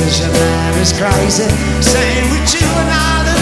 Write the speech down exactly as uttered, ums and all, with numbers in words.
decision that is crazy. Saying with you and I